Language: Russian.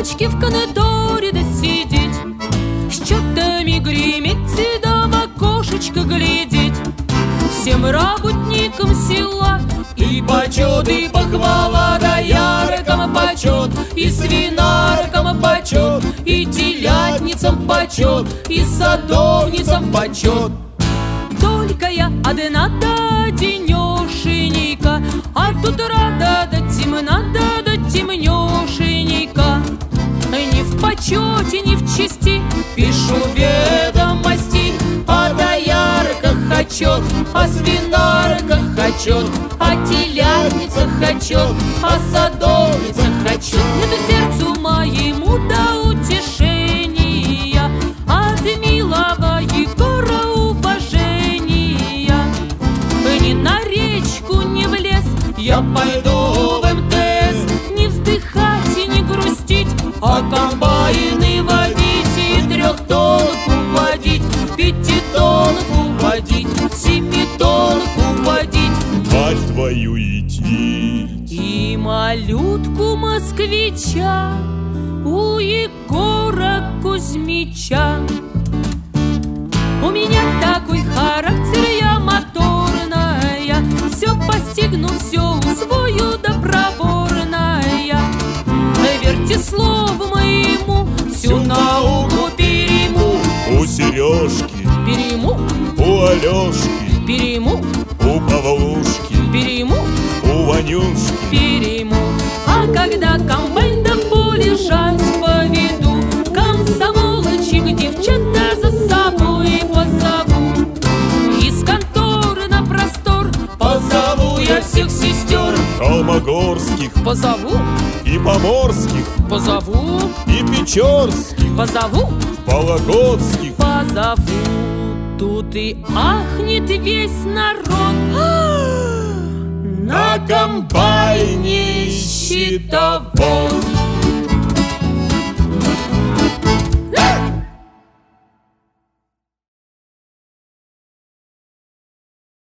лавочке в конторе да сидеть, счетами греметь да в окошечко глядеть. Всем работникам села и почет, и похвала, да яркам почет, и свинаркам почет, и телятницам почет, и садовницам почет. Только я одна да денешенька, от утра да темна да темнешенька. Ни в почете, ни в чести пишу ведомости о доярках отчет, о свинарках отчет, о телятницах отчет, о садовницах отчет. Это сердцу моему до утешения от милого Егора уважения. Ни на речку, ни в лес я пойду в МТС, не вздыхать и не грустить, а комбайны водить и трехтонку водить, пятитонку водить, семитонку водить, мать твою идти. и малютку москвича у Егора Кузьмича. У меня такой характер, я моторная, все постигну, все усвою да проворная. Верьте слову моему, всю науку перейму. У Сережки, Перейму, у Алешки, перейму, у Павлушки, перейму, у Ванюшки. перейму. А когда комбайн да в поле жать поведу, комсомолочек девчата за собой позову. Из конторы на простор позову я всех сестер, Холмогорских позову, и Поморских, позову, и Печорских, позову, Вологодских. позову. Тут и ахнет весь народ. На комбайне щитовод.